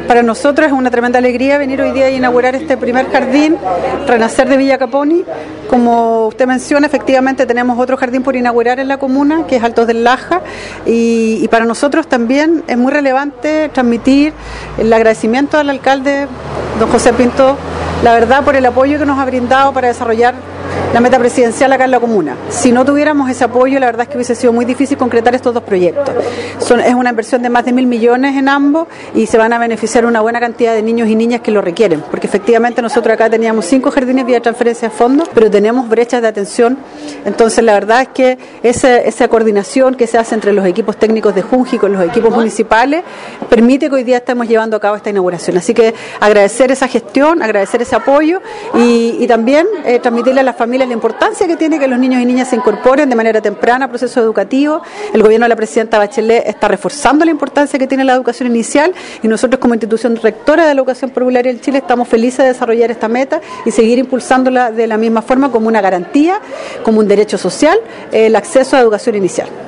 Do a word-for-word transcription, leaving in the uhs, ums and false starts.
Para nosotros es una tremenda alegría venir hoy día a inaugurar este primer jardín, Renacer de Villa Caponi. Como usted menciona, efectivamente tenemos otro jardín por inaugurar en la comuna, que es Altos del Laja, y, y para nosotros también es muy relevante transmitir el agradecimiento al alcalde, don José Pinto, la verdad, por el apoyo que nos ha brindado para desarrollar la meta presidencial acá en la comuna. Si no tuviéramos ese apoyo, la verdad es que hubiese sido muy difícil concretar estos dos proyectos. Son, es una inversión de más de mil millones en ambos y se van a beneficiar una buena cantidad de niños y niñas que lo requieren, porque efectivamente nosotros acá teníamos cinco jardines vía transferencia de fondos, pero tenemos brechas de atención. Entonces la verdad es que esa, esa coordinación que se hace entre los equipos técnicos de Junji con los equipos municipales permite que hoy día estemos llevando a cabo esta inauguración. Así que agradecer esa gestión, agradecer ese apoyo y, y también eh, transmitirle a las familias la importancia que tiene que los niños y niñas se incorporen de manera temprana a procesos educativos. El gobierno de la presidenta Bachelet está reforzando la importancia que tiene la educación inicial y nosotros como institución rectora de la educación parvularia en Chile estamos felices de desarrollar esta meta y seguir impulsándola de la misma forma como una garantía, como un derecho social, el acceso a educación inicial.